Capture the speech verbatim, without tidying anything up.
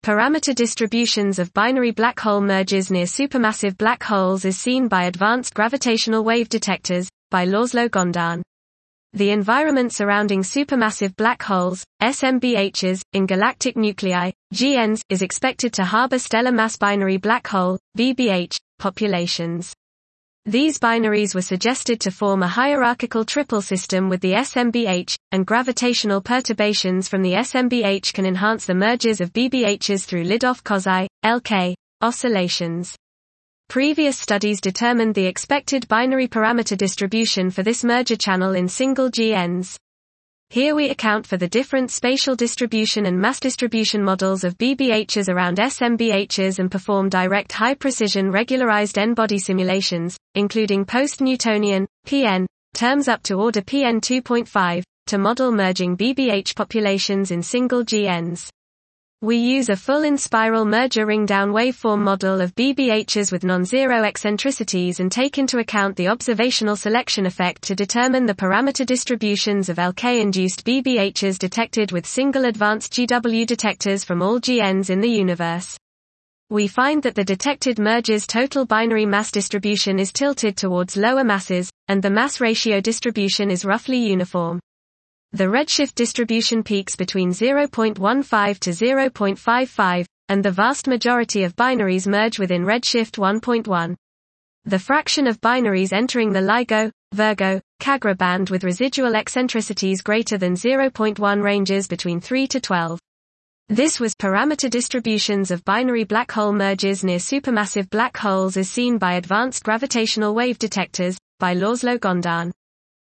Parameter distributions of binary black hole mergers near supermassive black holes is seen by advanced gravitational wave detectors, by Laszlo-Gondarn. The environment surrounding supermassive black holes, S M B Hs, in galactic nuclei, G Ns, is expected to harbor stellar mass binary black hole, B B H, populations. These binaries were suggested to form a hierarchical triple system with the S M B H, and gravitational perturbations from the S M B H can enhance the mergers of B B Hs through Lidov-Kozai, L K, oscillations. Previous studies determined the expected binary parameter distribution for this merger channel in single G Ns. Here we account for the different spatial distribution and mass distribution models of B B Hs around S M B Hs and perform direct high-precision regularized N-body simulations, including post-Newtonian, P N, terms up to order P N two point five, to model merging B B H populations in single G Ns. We use a full in-spiral merger ring-down waveform model of B B Hs with non-zero eccentricities and take into account the observational selection effect to determine the parameter distributions of L K-induced B B Hs detected with single advanced G W detectors from all G Ns in the universe. We find that the detected merger's total binary mass distribution is tilted towards lower masses, and the mass ratio distribution is roughly uniform. The redshift distribution peaks between zero point one five to zero point five five, and the vast majority of binaries merge within redshift one point one. The fraction of binaries entering the LIGO, Virgo, Cagra band with residual eccentricities greater than zero point one ranges between three to twelve. This was parameter distributions of binary black hole mergers near supermassive black holes as seen by advanced gravitational wave detectors, by Laszlo-Gondarn.